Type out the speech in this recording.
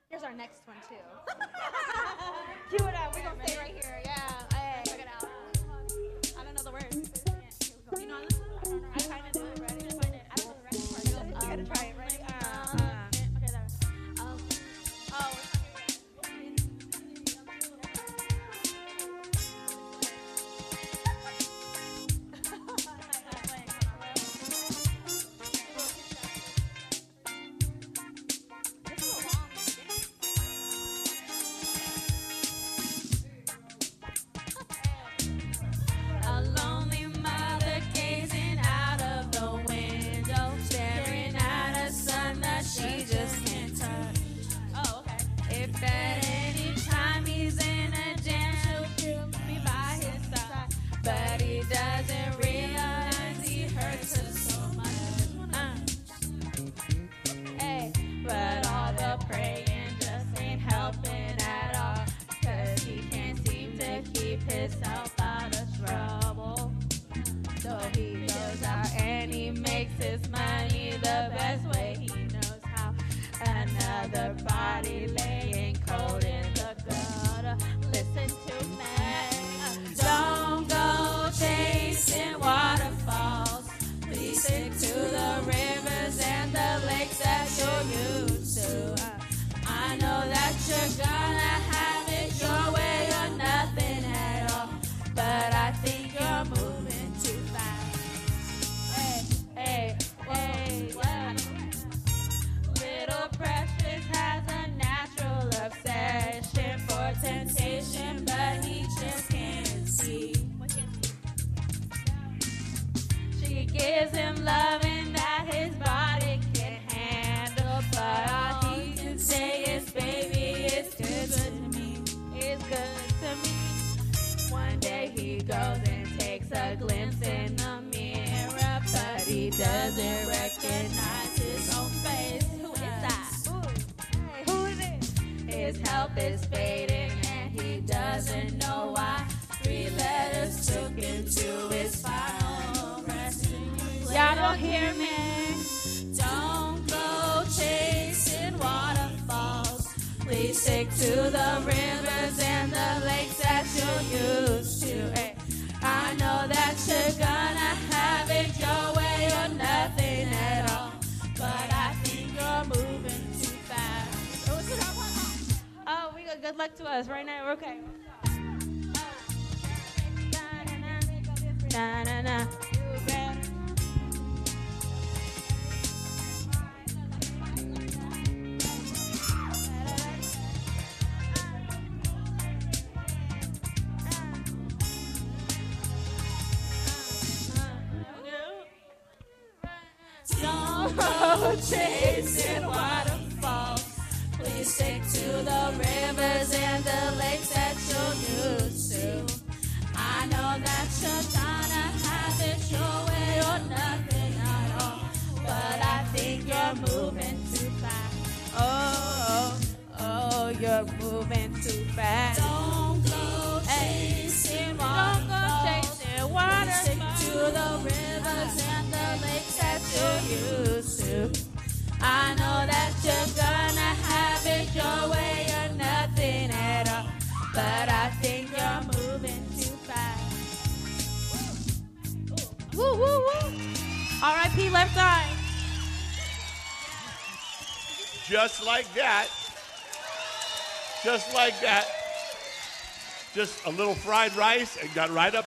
Here's our next one, too. Cue it up. We're going to stay right here. Yeah. Hey, check it out. I don't know the words. You know this one? I kind of do it. Ready? I don't know the rest part. I got to try it. Ready? Okay, there. A lonely mother gazing out of the window, staring at a son that she just can't touch. Oh, okay. If at any time he's in a jam, she'll be by his side. But he doesn't realize he hurts her so much. Hey, but all the praying just ain't helping at all, 'cause he can't seem to keep himself out of trouble. So he goes out and he makes his money the best way he knows how. Another body laying cold in the gutter. Listen to me. Don't go chasing waterfalls. Please stick to the rivers and the lakes that you're used to. I know that you're gonna have it your way or nothing at all, but I think you're moving too fast. Hey, yeah. Little Precious has a natural obsession for temptation, but he just can't see. She gives him loving that his body can handle, but all he can say is, baby, it's good to me. It's good to me. One day he goes and takes a glimpse in the mirror, but he doesn't recognize his own face. Who is that? Hey, who is it? His help is fading and he doesn't know why. 3 letters took him to his final resting place. Y'all don't hear me? Don't go chasing waterfalls. Please stick to the rivers and the lakes that you're used to. Hey, I know that you're gonna have it your way or nothing at all, but I think you're moving too fast. Oh, we got good luck to us right now. We're okay. Na na na. Don't go chasing waterfalls. Please stick to the rivers and the lakes that you're used to. I know that you're gonna have it your way or nothing at all, but I think you're moving too fast. Oh, you're moving too fast. Don't go chasing waterfalls. Stick to the rivers and the lakes that you're used to. I know that you're gonna have it your way or nothing at all, but I think you're moving too fast. Woo, woo, woo. R.I.P. Left Eye. Just like that. Just like that. Just a little fried rice and got right up